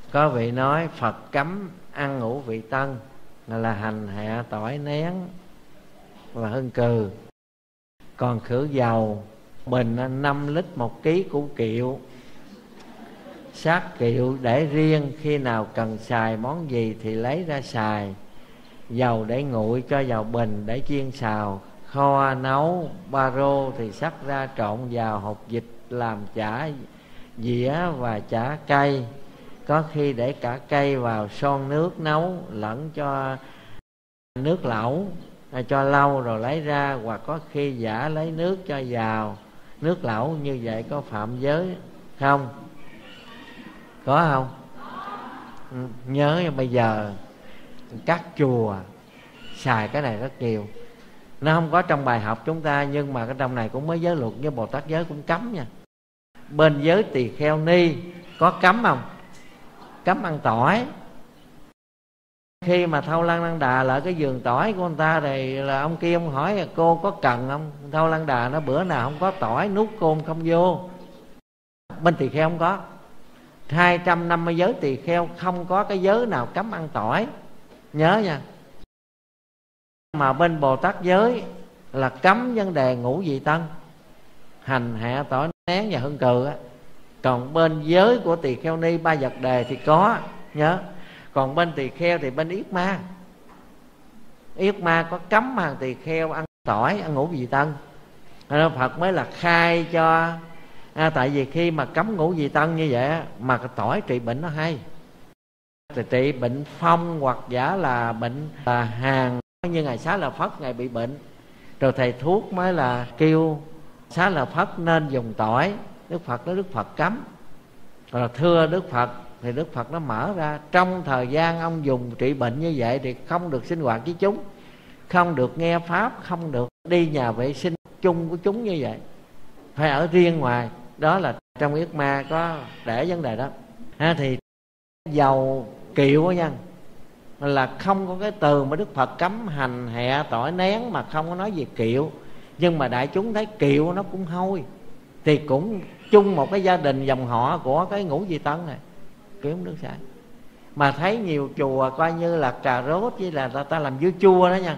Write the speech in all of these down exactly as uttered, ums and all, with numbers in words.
Có vị nói Phật cấm ăn ngũ vị tân là hành hạ, tỏi, nén và hương cừ. Còn khử dầu bình năm lít một ký củ kiệu, sát kiệu để riêng, khi nào cần xài món gì thì lấy ra xài. Dầu để nguội cho vào bình để chiên xào, kho nấu ba rô thì sắc ra trộn vào hột vịt làm chả dĩa và chả cây. Có khi để cả cây vào son nước nấu lẫn cho nước lẩu, cho lâu rồi lấy ra, hoặc có khi giả lấy nước cho vào nước lẩu. Như vậy có phạm giới không? Có không? Ừ, nhớ bây giờ các chùa xài cái này rất nhiều. Nó không có trong bài học chúng ta, nhưng mà cái trong này cũng mới giới luật với Bồ Tát giới cũng cấm nha. Bên giới tỳ kheo ni có cấm không? Cấm ăn tỏi. Khi mà Thâu Lăng Đăng Đà lại cái vườn tỏi của người ta thì là ông kia ông hỏi cô có cần không? Thâu Lăng Đà nó bữa nào không có tỏi nuốt côn không vô. Bên tỳ kheo không có. Hai trăm năm mươi giới tỳ kheo không có cái giới nào cấm ăn tỏi, nhớ nha. Mà bên Bồ Tát giới là cấm vấn đề ngũ vị tân, hành hạ, tỏi, nén và hương cừ á. Còn bên giới của tỳ kheo ni ba vật đề thì có, nhớ. Còn bên tỳ kheo thì bên Yết Ma, Yết Ma có cấm hàng tỳ kheo ăn tỏi, ăn ngũ vị tân. Nên Phật mới là khai cho à, tại vì khi mà cấm ngũ vị tân như vậy á, mà cái tỏi trị bệnh nó hay. Thì trị bệnh phong hoặc giả là bệnh là hàn. Như Ngài Xá Lợi Phất Ngài bị bệnh, rồi thầy thuốc mới là kêu Xá Lợi Phất nên dùng tỏi. Đức Phật nói Đức Phật cấm. Rồi thưa Đức Phật thì Đức Phật nó mở ra, trong thời gian ông dùng trị bệnh như vậy thì không được sinh hoạt với chúng, không được nghe pháp, không được đi nhà vệ sinh chung của chúng như vậy, phải ở riêng ngoài. Đó là trong Yết Ma có để vấn đề đó. Ha, thì dầu kiệu đó nha, là không có cái từ mà Đức Phật cấm hành hạ, tỏi, nén mà không có nói về kiệu. Nhưng mà đại chúng thấy kiệu nó cũng hôi, thì cũng chung một cái gia đình dòng họ của cái ngũ vị tân này, kiệu không được xài. Mà thấy nhiều chùa coi như là cà rốt với là ta, ta làm dưa chua đó nha,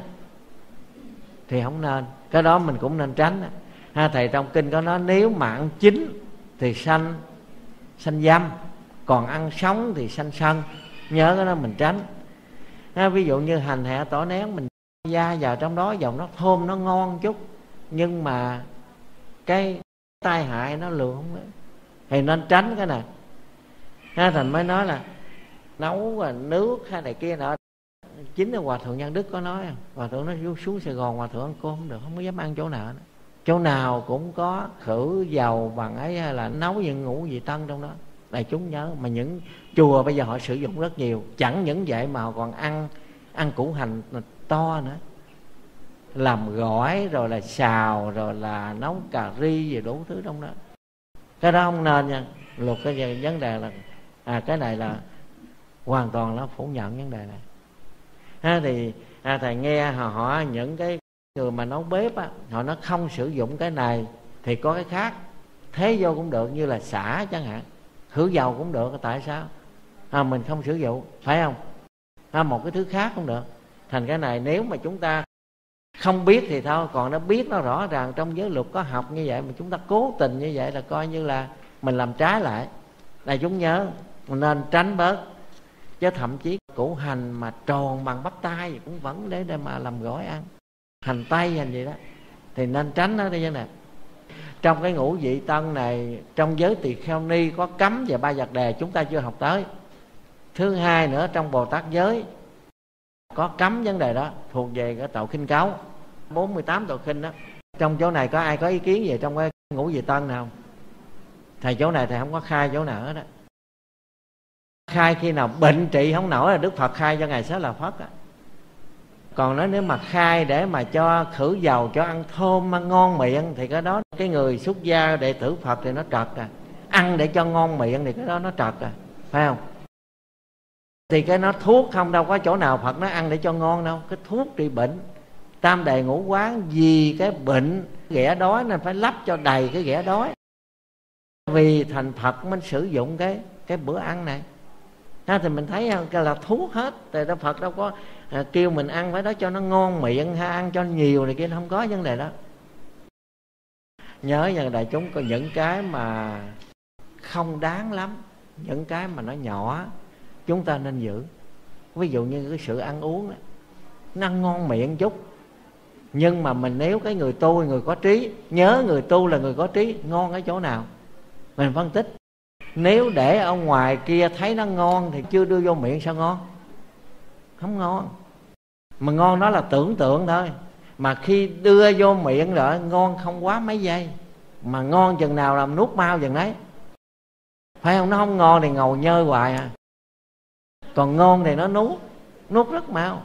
thì không nên. Cái đó mình cũng nên tránh. Ha, thầy trong kinh có nói nếu mà ăn chín thì sanh sanh dâm, còn ăn sống thì sanh sân. Nhớ cái đó mình tránh. Ha, ví dụ như hành hạ, tỏi, nén mình gia vào trong đó, dầu nó thơm nó ngon chút, nhưng mà cái tai hại nó lừa không đấy, thì nên tránh cái này. Ha, thành mới nói là nấu nước hay này kia nọ. Chính là Hòa Thượng Nhân Đức có nói, Hòa Thượng nói xuống Sài Gòn Hòa Thượng ăn cơm không được, không có dám ăn chỗ nào nữa. Chỗ nào cũng có khử dầu bằng ấy, hay là nấu những ngũ vị tân trong đó. Đại chúng nhớ. Mà những chùa bây giờ họ sử dụng rất nhiều. Chẳng những vậy mà họ còn ăn ăn củ hành to nữa, làm gỏi rồi là xào rồi là nấu cà ri rồi đủ thứ trong đó. Cái đó không nên nha. Luật cái vấn đề là à, cái này là hoàn toàn nó phủ nhận vấn đề này. Ha, thì à, thầy nghe họ, họ những cái người mà nấu bếp á, họ nó không sử dụng cái này thì có cái khác thế vô cũng được, như là xả chẳng hạn, khử dầu cũng được. Tại sao à, mình không sử dụng, phải không? À, một cái thứ khác cũng được. Thành cái này nếu mà chúng ta không biết thì thôi, còn nó biết nó rõ ràng trong giới luật có học như vậy mà chúng ta cố tình như vậy là coi như là mình làm trái lại. Đại chúng nhớ mình nên tránh bớt. Chứ thậm chí củ hành mà tròn bằng bắp tay cũng vẫn để để mà làm gỏi ăn, hành tây hành gì đó, thì nên tránh nó đi. Nè, trong cái ngũ vị tân này, trong giới tỳ kheo ni có cấm về ba vật đề, chúng ta chưa học tới. Thứ hai nữa, trong Bồ Tát giới có cấm vấn đề đó, thuộc về cái tội khinh cấu, bốn mươi tám tội khinh đó. Trong chỗ này có ai có ý kiến về trong cái ngũ vị tân nào? Thầy chỗ này thầy không có khai chỗ nào hết đó. Khai khi nào bệnh trị không nổi là Đức Phật khai cho Ngài Xá Lợi Phất á. Còn nói nếu mà khai để mà cho khử dầu, cho ăn thơm ăn ngon miệng, thì cái đó cái người xuất gia đệ tử Phật thì nó trật à. Ăn để cho ngon miệng thì cái đó nó trật à, phải không? Thì cái nó thuốc không, đâu có chỗ nào Phật nó ăn để cho ngon đâu. Cái thuốc trị bệnh tam đề ngũ quán, vì cái bệnh ghẻ đói nên phải lắp cho đầy cái ghẻ đói. Vì thành Phật mới sử dụng cái cái bữa ăn này. ha, thì mình thấy cái là thuốc hết. Tại Đức Phật đâu có à, kêu mình ăn phải đó cho nó ngon miệng hay ăn cho nhiều này kia, không có vấn đề đó. Nhớ nha đại chúng, có những cái mà không đáng lắm, những cái mà nó nhỏ chúng ta nên giữ. Ví dụ như cái sự ăn uống đó, nó ăn ngon miệng chút, nhưng mà mình nếu cái người tu, người có trí, nhớ người tu là người có trí, ngon ở chỗ nào mình phân tích. Nếu để ở ngoài kia thấy nó ngon thì chưa đưa vô miệng sao ngon? Không ngon. Mà ngon đó là tưởng tượng thôi. Mà khi đưa vô miệng rồi ngon không quá mấy giây, mà ngon chừng nào làm nuốt mau chừng đấy, phải không? Nó không ngon thì ngầu nhơ hoài à. Còn ngon thì nó nuốt, nuốt rất mau.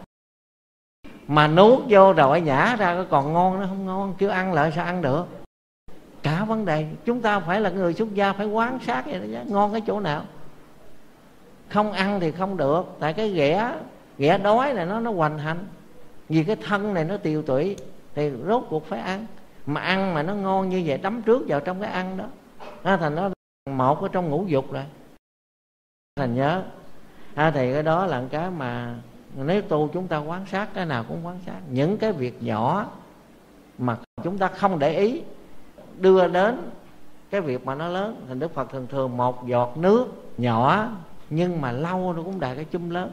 Mà nuốt vô rồi nhả ra còn ngon, nó không ngon, kêu ăn lại sao ăn được. Cả vấn đề chúng ta phải là người xuất gia phải quán sát vậy đó chứ. Ngon cái chỗ nào? Không ăn thì không được. Tại cái ghẻ ghẻ đói này nó nó hoành hành, vì cái thân này nó tiều tụy, thì rốt cuộc phải ăn. Mà ăn mà nó ngon như vậy, đắm trước vào trong cái ăn đó, nó thành nó một ở trong ngũ dục rồi. Thành nhớ à, thì cái đó là cái mà nếu tu chúng ta quán sát, cái nào cũng quán sát. Những cái việc nhỏ mà chúng ta không để ý đưa đến cái việc mà nó lớn. Thì Đức Phật thường thường một giọt nước nhỏ nhưng mà lâu nó cũng đạt cái chum lớn.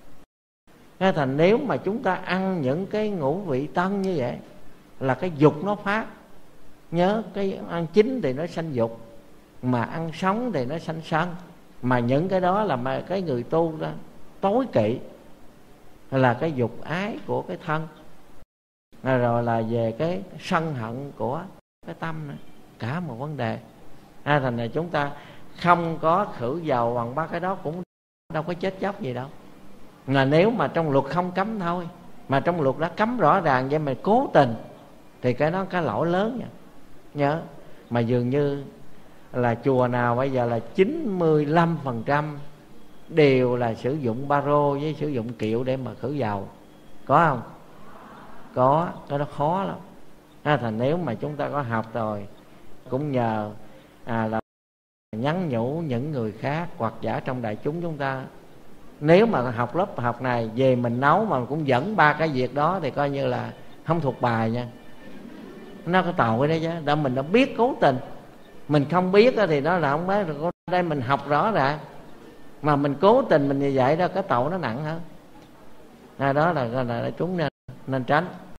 Thế thành nếu mà chúng ta ăn những cái ngũ vị tân như vậy là cái dục nó phát. Nhớ cái ăn chín thì nó sanh dục, mà ăn sống thì nó sanh sân. Mà những cái đó là mà cái người tu đó tối kỵ, là cái dục ái của cái thân, rồi là về cái sân hận của cái tâm này. Cả một vấn đề à, thành này chúng ta không có khử dầu bằng ba cái đó cũng đâu có chết chóc gì đâu. Là nếu mà trong luật không cấm thôi, mà trong luật đã cấm rõ ràng vậy mà cố tình, thì cái đó cái lỗi lớn nha. Nhớ mà dường như là chùa nào bây giờ là chín mươi lăm phần trăm đều là sử dụng baro với sử dụng kiệu để mà khử dầu. Có không? Có. Cái đó khó lắm à, thành nếu mà chúng ta có học rồi cũng nhờ à, là nhắn nhủ những người khác hoặc giả trong đại chúng chúng ta. Nếu mà học lớp học này về mình nấu mà cũng dẫn ba cái việc đó thì coi như là không thuộc bài nha. Nó có tội đấy chứ. Đã mình đã biết cố tình, mình không biết thì nó là không biết. Rồi đây mình học rõ ràng mà mình cố tình mình như vậy đó, cái tội nó nặng hơn à, đó là, là, là chúng nên, nên tránh.